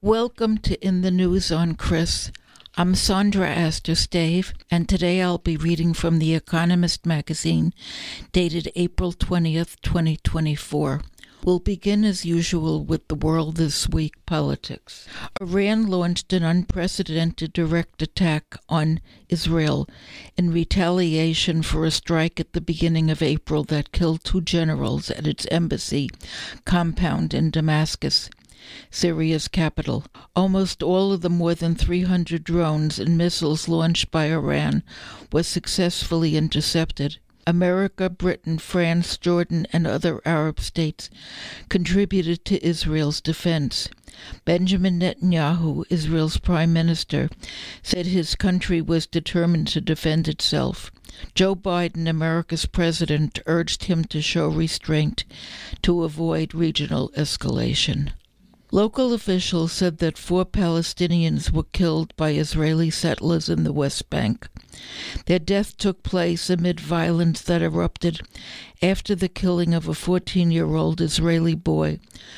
Welcome to In the News on Chris. I'm Sandra Aster-Stave, and today I'll be reading from The Economist magazine, dated April 20th, 2024. We'll begin as usual with the world this week politics. Iran launched an unprecedented direct attack on Israel in retaliation for a strike at the beginning of April that killed two generals at its embassy compound in Damascus, Syria's capital. Almost all of the more than 300 drones and missiles launched by Iran were successfully intercepted. America, Britain, France, Jordan, and other Arab states contributed to Israel's defense. Benjamin Netanyahu, Israel's prime minister, said his country was determined to defend itself. Joe Biden, America's president, urged him to show restraint to avoid regional escalation. Local officials said that 4 Palestinians were killed by Israeli settlers in the West Bank. Their death took place amid violence that erupted after the killing of a 14-year-old Israeli boy,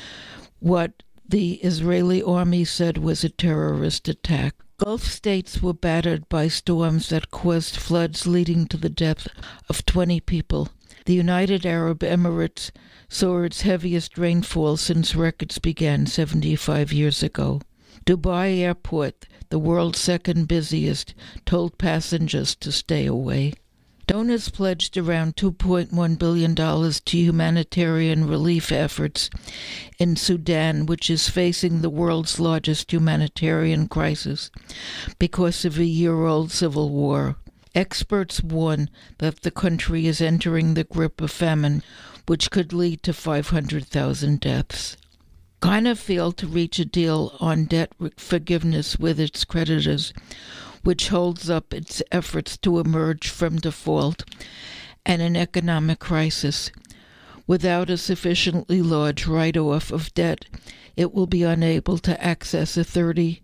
what the Israeli army said was a terrorist attack. Gulf states were battered by storms that caused floods leading to the death of 20 people. The United Arab Emirates saw its heaviest rainfall since records began 75 years ago. Dubai Airport, the world's second busiest, told passengers to stay away. Donors pledged around $2.1 billion to humanitarian relief efforts in Sudan, which is facing the world's largest humanitarian crisis because of a year-old civil war. Experts warn that the country is entering the grip of famine, which could lead to 500,000 deaths. China failed to reach a deal on debt forgiveness with its creditors, which holds up its efforts to emerge from default and an economic crisis. Without a sufficiently large write-off of debt, it will be unable to access a $3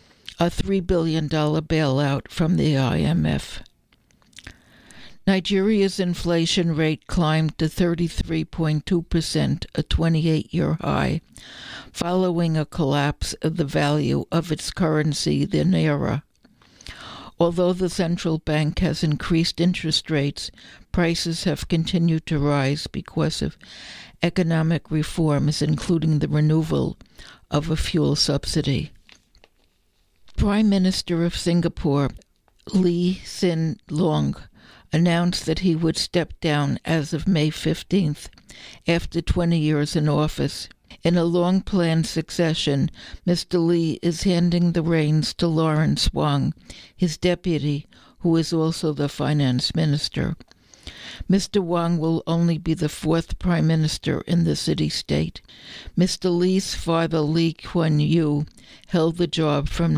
billion bailout from the IMF. Nigeria's inflation rate climbed to 33.2%, a 28-year high, following a collapse of the value of its currency, the naira. Although the central bank has increased interest rates, prices have continued to rise because of economic reforms, including the removal of a fuel subsidy. Prime Minister of Singapore, Lee Hsien Loong, announced that he would step down as of May 15th, after 20 years in office. In a long-planned succession, Mr. Lee is handing the reins to Lawrence Wong, his deputy, who is also the finance minister. Mr. Wong will only be the 4th prime minister in the city-state. Mr. Lee's father, Lee Kuan Yew, held the job from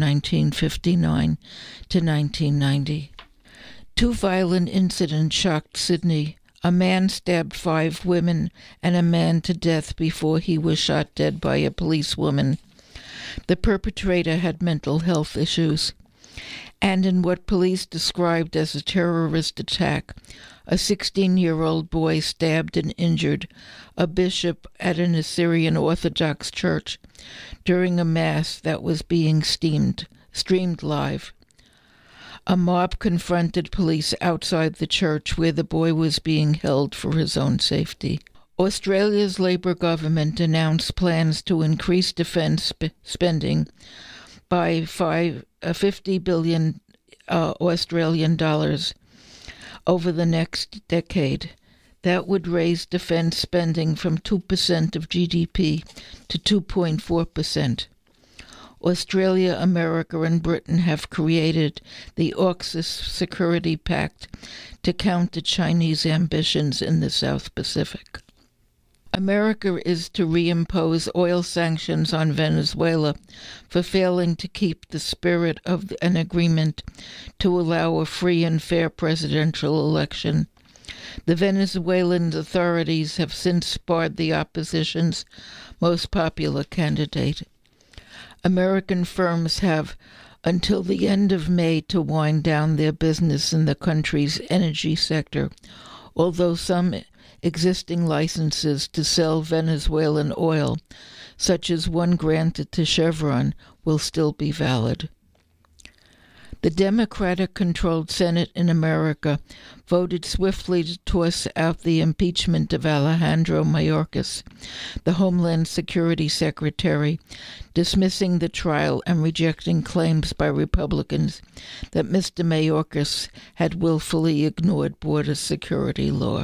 1959 to 1990. 2 violent incidents shocked Sydney. A man stabbed 5 women and a man to death before he was shot dead by a policewoman. The perpetrator had mental health issues. And in what police described as a terrorist attack, a 16-year-old boy stabbed and injured a bishop at an Assyrian Orthodox church during a mass that was being streamed live. A mob confronted police outside the church where the boy was being held for his own safety. Australia's Labor government announced plans to increase defence spending by 50 billion Australian dollars over the next decade. That would raise defence spending from 2% of GDP to 2.4%. Australia, America, and Britain have created the AUKUS Security Pact to counter Chinese ambitions in the South Pacific. America is to reimpose oil sanctions on Venezuela for failing to keep the spirit of an agreement to allow a free and fair presidential election. The Venezuelan authorities have since barred the opposition's most popular candidate. American firms have until the end of May to wind down their business in the country's energy sector, although some existing licenses to sell Venezuelan oil, such as one granted to Chevron, will still be valid. The Democratic-controlled Senate in America voted swiftly to toss out the impeachment of Alejandro Mayorkas, the Homeland Security Secretary, dismissing the trial and rejecting claims by Republicans that Mr. Mayorkas had willfully ignored border security law.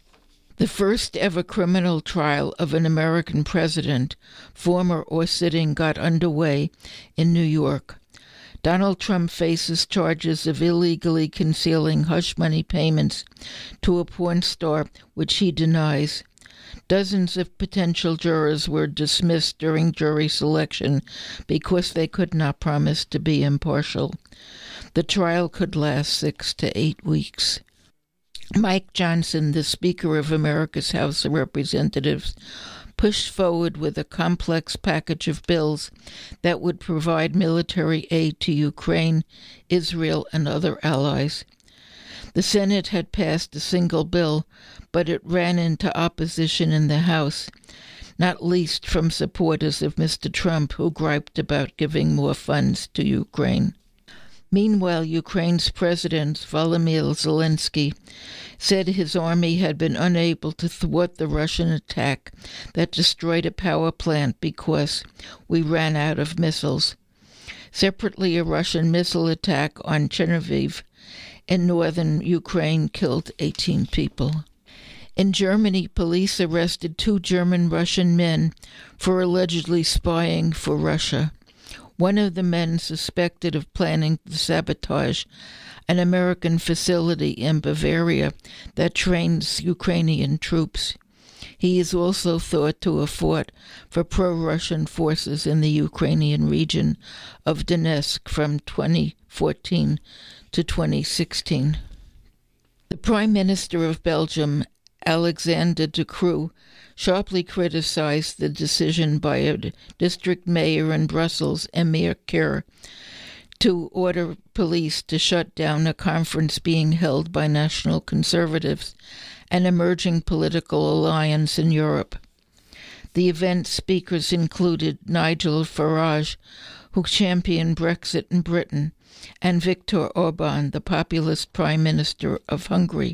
The first ever criminal trial of an American president, former or sitting, got underway in New York. Donald Trump faces charges of illegally concealing hush money payments to a porn star, which he denies. Dozens of potential jurors were dismissed during jury selection because they could not promise to be impartial. The trial could last 6 to 8 weeks. Mike Johnson, the Speaker of America's House of Representatives, pushed forward with a complex package of bills that would provide military aid to Ukraine, Israel, and other allies. The Senate had passed a single bill, but it ran into opposition in the House, not least from supporters of Mr. Trump, who griped about giving more funds to Ukraine. Meanwhile, Ukraine's President Volodymyr Zelensky said his army had been unable to thwart the Russian attack that destroyed a power plant because we ran out of missiles. Separately, a Russian missile attack on Chernihiv in northern Ukraine killed 18 people. In Germany, police arrested 2 German-Russian men for allegedly spying for Russia. One of the men suspected of planning to sabotage an American facility in Bavaria that trains Ukrainian troops. He is also thought to have fought for pro-Russian forces in the Ukrainian region of Donetsk from 2014 to 2016. The Prime Minister of Belgium, Alexander De Croo, sharply criticized the decision by a district mayor in Brussels, Emir Kerr, to order police to shut down a conference being held by national conservatives, an emerging political alliance in Europe. The event's speakers included Nigel Farage, who championed Brexit in Britain, and Viktor Orban, the populist Prime Minister of Hungary.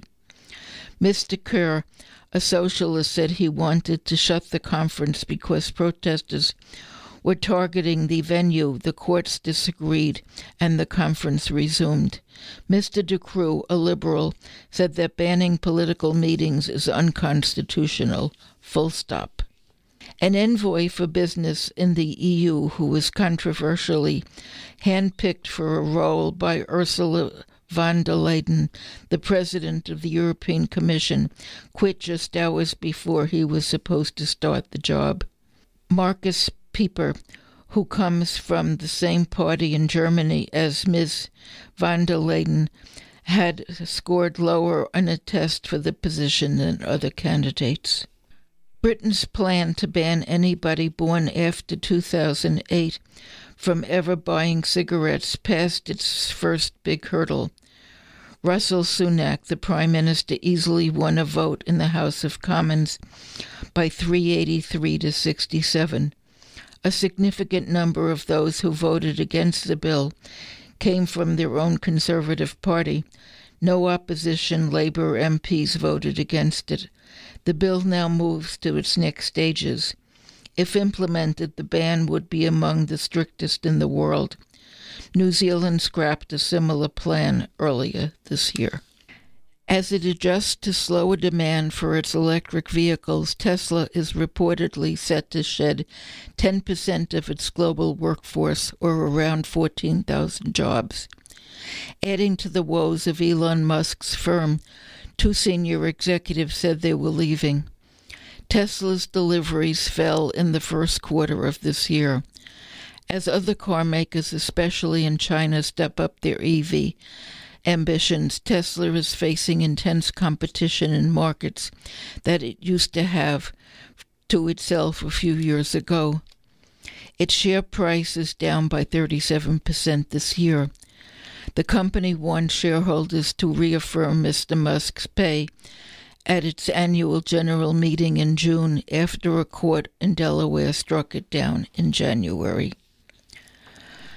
Mr. Kerr, a socialist, said he wanted to shut the conference because protesters were targeting the venue. The courts disagreed, and the conference resumed. Mr. De Croo, a liberal, said that banning political meetings is unconstitutional. Full stop. An envoy for business in the EU, who was controversially handpicked for a role by Ursula von der Leyen, the president of the European Commission, quit just hours before he was supposed to start the job. Markus Pieper, who comes from the same party in Germany as Ms. von der Leyen, had scored lower on a test for the position than other candidates. Britain's plan to ban anybody born after 2008 from ever buying cigarettes passed its first big hurdle. Russell Sunak, the Prime Minister, easily won a vote in the House of Commons by 383 to 67. A significant number of those who voted against the bill came from their own Conservative Party. No opposition Labour MPs voted against it. The bill now moves to its next stages. If implemented, the ban would be among the strictest in the world. New Zealand scrapped a similar plan earlier this year. As it adjusts to slower demand for its electric vehicles, Tesla is reportedly set to shed 10% of its global workforce, or around 14,000 jobs. Adding to the woes of Elon Musk's firm, 2 senior executives said they were leaving. Tesla's deliveries fell in the first quarter of this year. As other car makers, especially in China, step up their EV ambitions, Tesla is facing intense competition in markets that it used to have to itself a few years ago. Its share price is down by 37% this year. The company wants shareholders to reaffirm Mr. Musk's pay at its annual general meeting in June after a court in Delaware struck it down in January.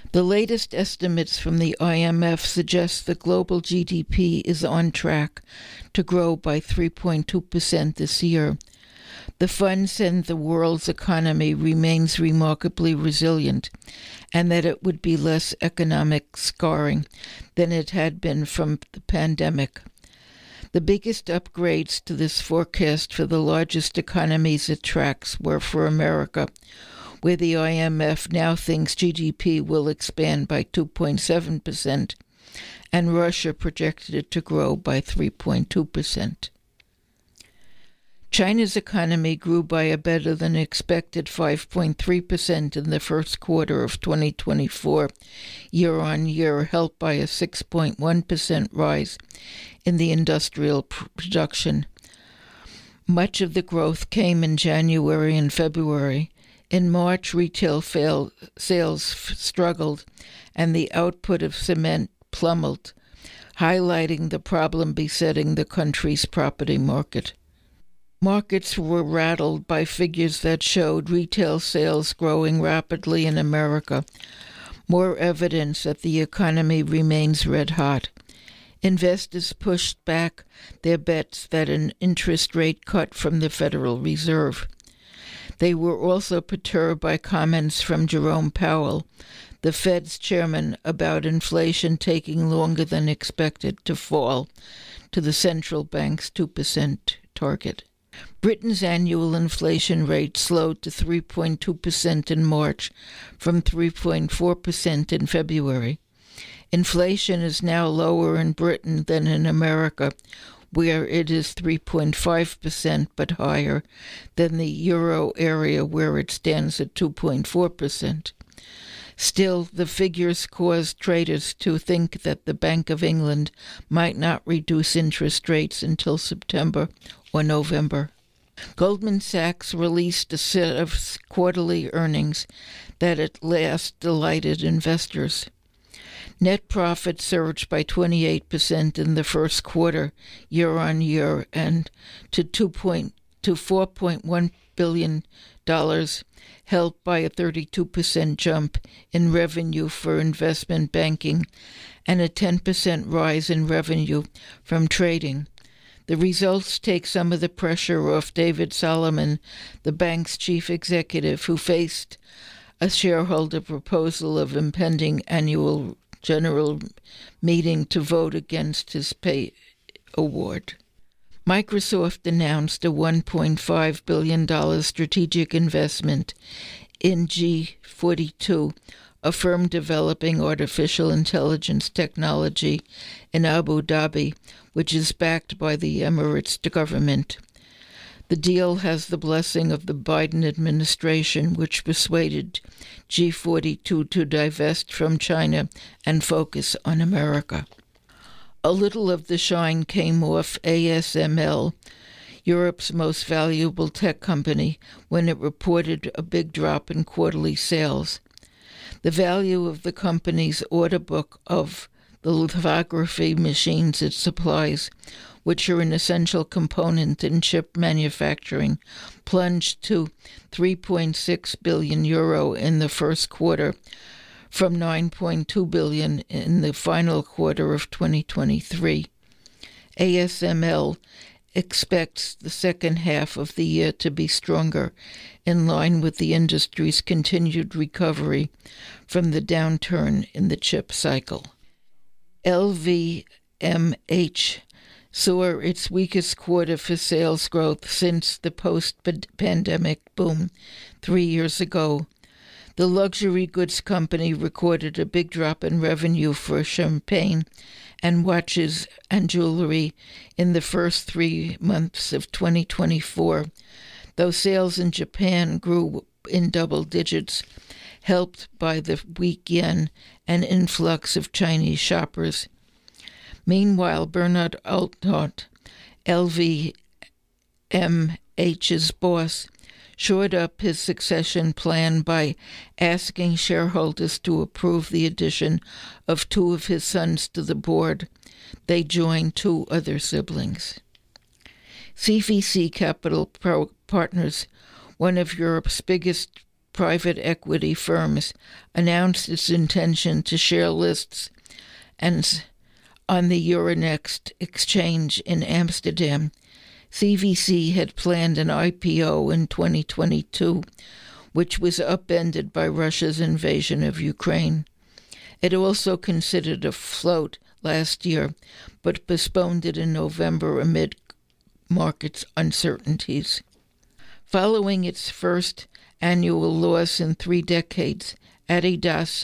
The latest estimates from the IMF suggest that global GDP is on track to grow by 3.2% this year. The fund said the world's economy remains remarkably resilient and that it would be less economic scarring than it had been from the pandemic. The biggest upgrades to this forecast for the largest economies it tracks were for America, where the IMF now thinks GDP will expand by 2.7%, and Russia projected it to grow by 3.2%. China's economy grew by a better-than-expected 5.3% in the first quarter of 2024, year-on-year, helped by a 6.1% rise in the industrial production. Much of the growth came in January and February. In March, retail sales struggled, and the output of cement plummeted, highlighting the problem besetting the country's property market. Markets were rattled by figures that showed retail sales growing rapidly in America, more evidence that the economy remains red hot. Investors pushed back their bets that an interest rate cut from the Federal Reserve. They were also perturbed by comments from Jerome Powell, the Fed's chairman, about inflation taking longer than expected to fall to the central bank's 2% target. Britain's annual inflation rate slowed to 3.2% in March from 3.4% in February. Inflation is now lower in Britain than in America, where it is 3.5%, but higher than the euro area, where it stands at 2.4%. Still, the figures caused traders to think that the Bank of England might not reduce interest rates until September or November. Goldman Sachs released a set of quarterly earnings that at last delighted investors. Net profit surged by 28% in the first quarter, year-on-year, and to $4.1 billion, helped by a 32% jump in revenue for investment banking and a 10% rise in revenue from trading. The results take some of the pressure off David Solomon, the bank's chief executive, who faced a shareholder proposal of impending annual general meeting to vote against his pay award. Microsoft announced a $1.5 billion strategic investment in G42, a firm developing artificial intelligence technology in Abu Dhabi, which is backed by the Emirates government. The deal has the blessing of the Biden administration, which persuaded G42 to divest from China and focus on America. A little of the shine came off ASML, Europe's most valuable tech company, when it reported a big drop in quarterly sales. The value of the company's order book of the lithography machines it supplies, which are an essential component in chip manufacturing, plunged to €3.6 billion in the first quarter, from $9.2 billion in the final quarter of 2023. ASML expects the second half of the year to be stronger, in line with the industry's continued recovery from the downturn in the chip cycle. LVMH saw its weakest quarter for sales growth since the post-pandemic boom 3 years ago. The luxury goods company recorded a big drop in revenue for champagne and watches and jewelry in the first 3 months of 2024, though sales in Japan grew in double digits, helped by the weak yen and influx of Chinese shoppers. Meanwhile, Bernard Arnault, LVMH's boss, shored up his succession plan by asking shareholders to approve the addition of 2 of his sons to the board. They joined 2 other siblings. CVC Capital Partners, one of Europe's biggest private equity firms announced its intention to share lists and on the Euronext exchange in Amsterdam. CVC had planned an IPO in 2022, which was upended by Russia's invasion of Ukraine. It also considered a float last year, but postponed it in November amid market uncertainties. Following its first annual loss in 3 decades, Adidas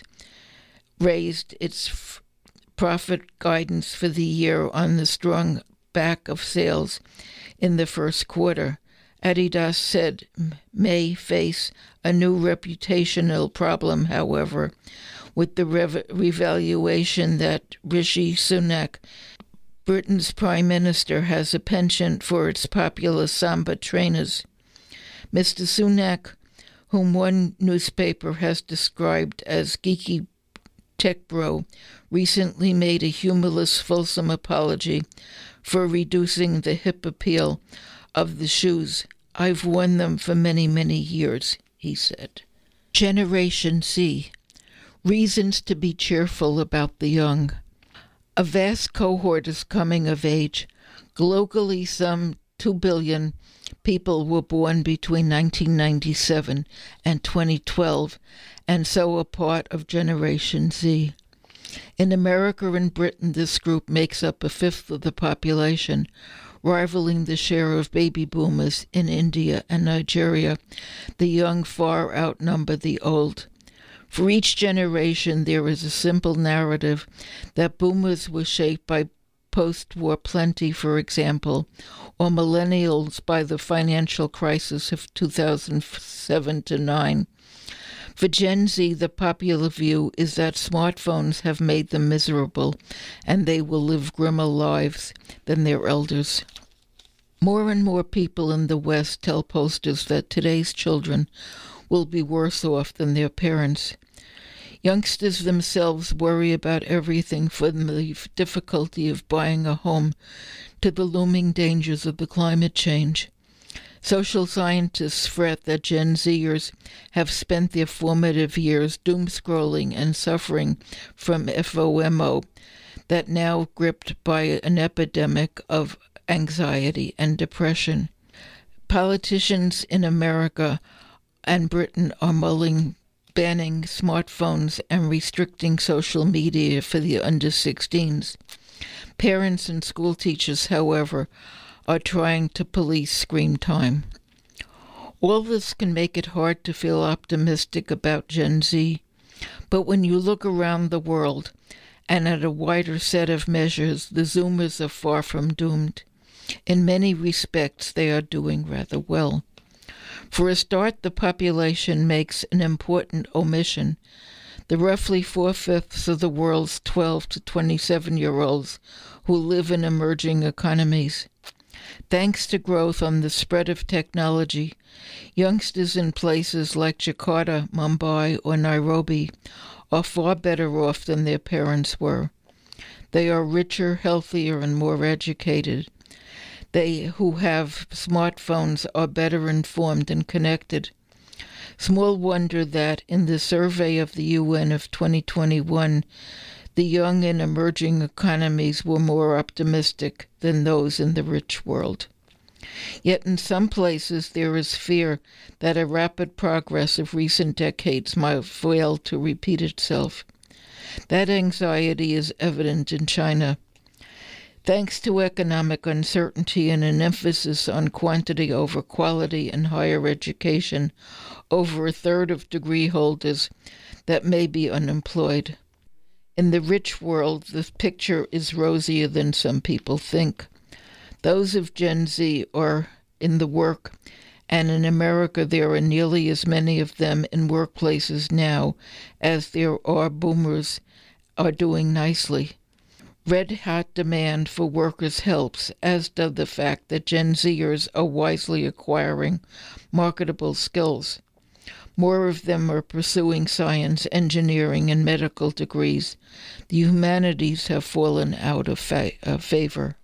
raised its profit guidance for the year on the strong back of sales in the first quarter. Adidas said may face a new reputational problem, however, with the revaluation that Rishi Sunak, Britain's Prime Minister, has a penchant for its popular Samba trainers. Mr. Sunak, whom one newspaper has described as geeky tech bro, recently made a humorless, fulsome apology for reducing the hip appeal of the shoes. "I've worn them for many, many years," he said. Generation Z. Reasons to be cheerful about the young. A vast cohort is coming of age. Globally, some 2 billion people were born between 1997 and 2012, and so are part of Generation Z. In America and Britain, this group makes up 1/5 of the population, rivaling the share of baby boomers in India and Nigeria. The young far outnumber the old. For each generation, there is a simple narrative that boomers were shaped by post-war plenty, for example, or millennials by the financial crisis of 2007 to 9. For Gen Z, the popular view is that smartphones have made them miserable, and they will live grimmer lives than their elders. More and more people in the West tell posters that today's children will be worse off than their parents. Youngsters themselves worry about everything from the difficulty of buying a home to the looming dangers of the climate change. Social scientists fret that Gen Zers have spent their formative years doom-scrolling and suffering from FOMO, that now gripped by an epidemic of anxiety and depression. Politicians in America and Britain are banning smartphones and restricting social media for the under-16s. Parents and school teachers, however, are trying to police screen time. All this can make it hard to feel optimistic about Gen Z, but when you look around the world and at a wider set of measures, the Zoomers are far from doomed. In many respects, they are doing rather well. For a start, the population makes an important omission. The roughly 4/5 of the world's 12 to 27-year-olds who live in emerging economies. Thanks to growth on the spread of technology, youngsters in places like Jakarta, Mumbai, or Nairobi are far better off than their parents were. They are richer, healthier, and more educated. They who have smartphones are better informed and connected. Small wonder that in the survey of the UN of 2021, the young in emerging economies were more optimistic than those in the rich world. Yet in some places there is fear that a rapid progress of recent decades might fail to repeat itself. That anxiety is evident in China. Thanks to economic uncertainty and an emphasis on quantity over quality in higher education, over 1/3 of degree holders that may be unemployed. In the rich world, the picture is rosier than some people think. Those of Gen Z are in the work, and in America there are nearly as many of them in workplaces now as there are boomers are doing nicely. Red-hot demand for workers helps, as does the fact that Gen Zers are wisely acquiring marketable skills. More of them are pursuing science, engineering, and medical degrees. The humanities have fallen out of favor.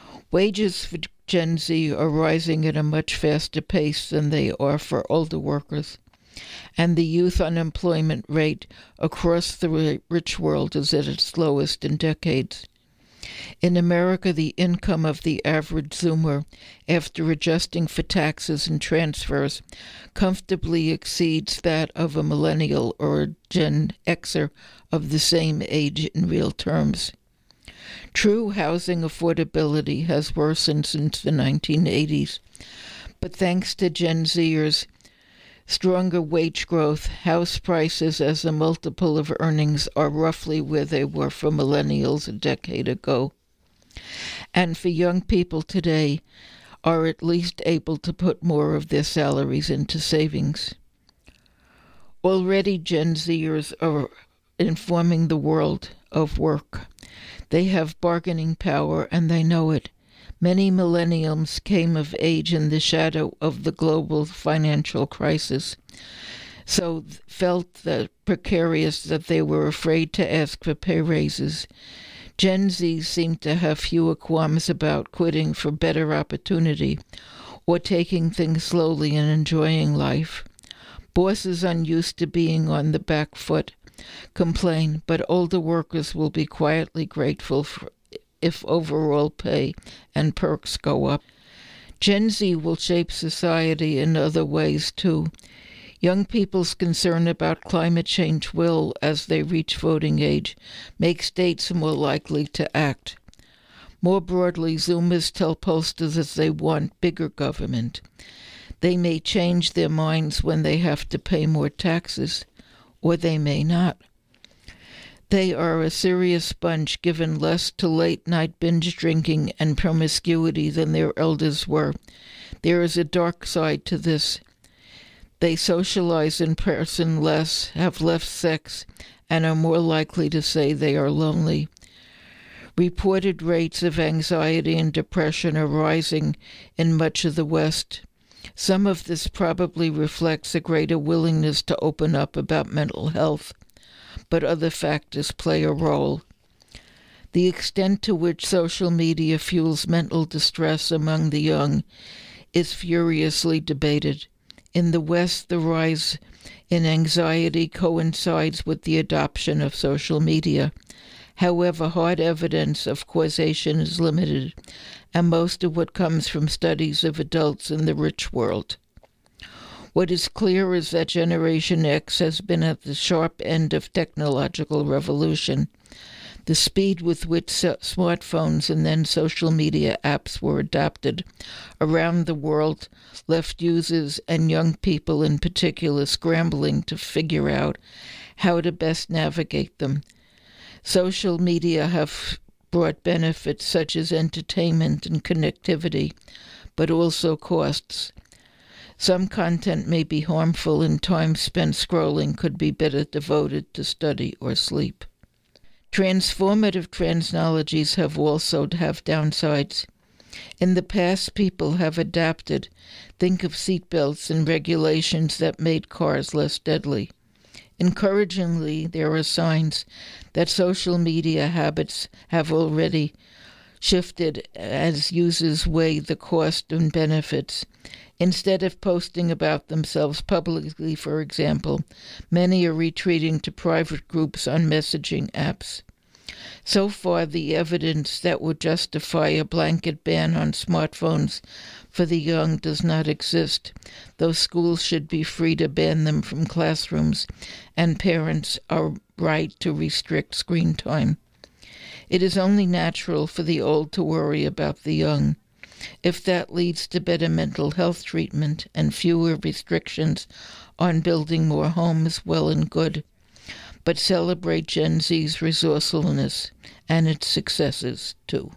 Wages for Gen Z are rising at a much faster pace than they are for older workers. and the youth unemployment rate across the rich world is at its lowest in decades. In America, the income of the average Zoomer, after adjusting for taxes and transfers, comfortably exceeds that of a millennial or a Gen Xer of the same age in real terms. True housing affordability has worsened since the 1980s, but thanks to Gen Zers' stronger wage growth, house prices as a multiple of earnings are roughly where they were for millennials a decade ago. And for young people today, are at least able to put more of their salaries into savings. Already Gen Zers are informing the world of work. They have bargaining power and they know it. Many millennials came of age in the shadow of the global financial crisis, so felt that precarious that they were afraid to ask for pay raises. Gen Z seem to have fewer qualms about quitting for better opportunity or taking things slowly and enjoying life. Bosses unused to being on the back foot complain, but older workers will be quietly grateful if overall pay and perks go up. Gen Z will shape society in other ways too. Young people's concern about climate change will, as they reach voting age, make states more likely to act. More broadly, Zoomers tell pollsters that they want bigger government. They may change their minds when they have to pay more taxes, or they may not. They are a serious bunch, given less to late-night binge drinking and promiscuity than their elders were. There is a dark side to this. They socialize in person less, have less sex, and are more likely to say they are lonely. Reported rates of anxiety and depression are rising in much of the West. Some of this probably reflects a greater willingness to open up about mental health, but other factors play a role. The extent to which social media fuels mental distress among the young is furiously debated. In the West, the rise in anxiety coincides with the adoption of social media. However, hard evidence of causation is limited, and most of what comes from studies of adults in the rich world. What is clear is that Generation X has been at the sharp end of technological revolution. The speed with which smartphones and then social media apps were adopted around the world left users, and young people in particular, scrambling to figure out how to best navigate them. Social media have brought benefits such as entertainment and connectivity, but also costs. Some content may be harmful, and time spent scrolling could be better devoted to study or sleep. Transformative technologies have also have downsides. In the past, people have adapted. Think of seatbelts and regulations that made cars less deadly. Encouragingly, there are signs that social media habits have already shifted as users weigh the cost and benefits. Instead of posting about themselves publicly, for example, many are retreating to private groups on messaging apps. So far, the evidence that would justify a blanket ban on smartphones for the young does not exist, though schools should be free to ban them from classrooms, and parents are right to restrict screen time. It is only natural for the old to worry about the young. If that leads to better mental health treatment and fewer restrictions on building more homes, well and good. But celebrate Gen Z's resourcefulness and its successes, too.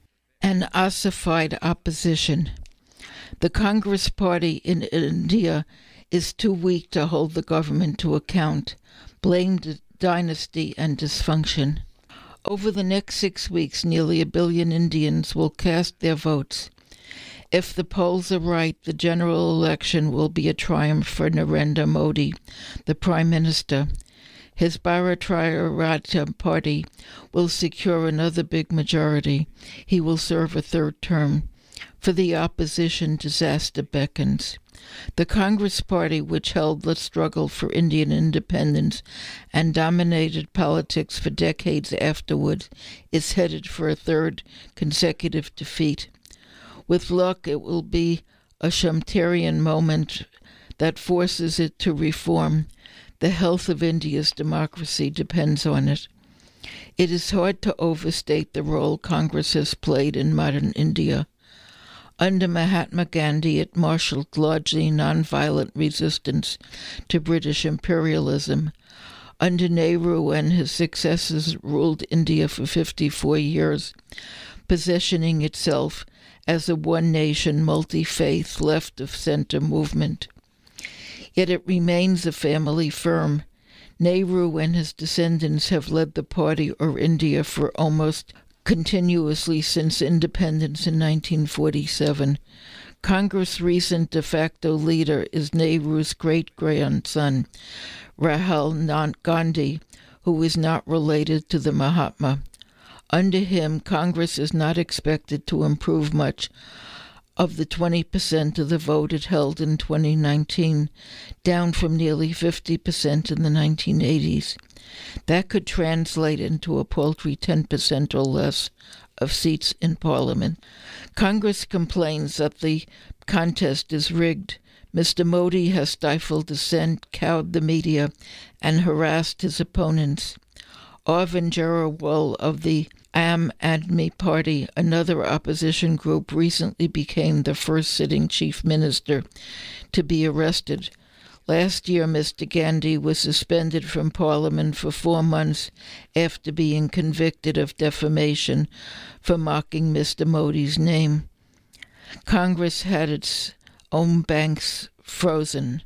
An ossified opposition. The Congress Party in India is too weak to hold the government to account, blamed dynasty and dysfunction. Over the next 6 weeks, nearly 1 billion Indians will cast their votes. If the polls are right, the general election will be a triumph for Narendra Modi, the Prime Minister. His Bharatiya Party will secure another big majority. He will serve a third term. For the opposition, disaster beckons. The Congress Party, which held the struggle for Indian independence and dominated politics for decades afterward, is headed for a third consecutive defeat. With luck, it will be a Shumterian moment that forces it to reform. The health of India's democracy depends on it. It is hard to overstate the role Congress has played in modern India. Under Mahatma Gandhi, it marshaled largely nonviolent resistance to British imperialism. Under Nehru and his successors, ruled India for 54 years, positioning itself as a one-nation, multi-faith, left-of-center movement. Yet it remains a family firm. Nehru and his descendants have led the party or India for almost continuously since independence in 1947. Congress' recent de facto leader is Nehru's great-grandson, Rahul Gandhi, who is not related to the Mahatma. Under him, Congress is not expected to improve much of the 20% of the vote it held in 2019, down from nearly 50% in the 1980s. That could translate into a paltry 10% or less of seats in Parliament. Congress complains that the contest is rigged. Mr. Modi has stifled dissent, cowed the media, and harassed his opponents. Arvind Kejriwal of the Aam Admi Party, another opposition group, recently became the first sitting chief minister to be arrested. Last year, Mr. Gandhi was suspended from Parliament for 4 months after being convicted of defamation for mocking Mr. Modi's name. Congress had its own banks frozen.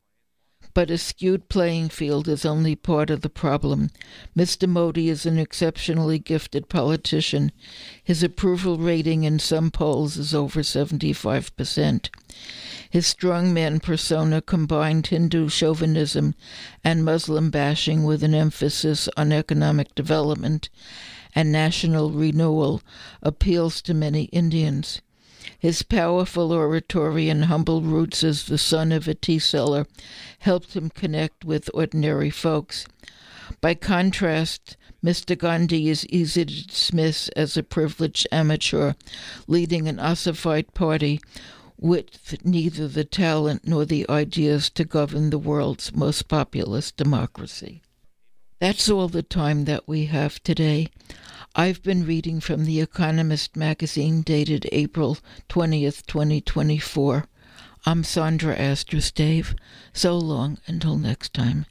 But a skewed playing field is only part of the problem. Mr. Modi is an exceptionally gifted politician. His approval rating in some polls is over 75%. His strongman persona combined Hindu chauvinism and Muslim bashing with an emphasis on economic development and national renewal appeals to many Indians. His powerful oratory and humble roots as the son of a tea seller helped him connect with ordinary folks. By contrast, Mr. Gandhi is easy to dismiss as a privileged amateur, leading an ossified party with neither the talent nor the ideas to govern the world's most populous democracy. That's all the time that we have today. I've been reading from The Economist magazine dated April 20th, 2024. I'm Sandra Astrostave. So long until next time.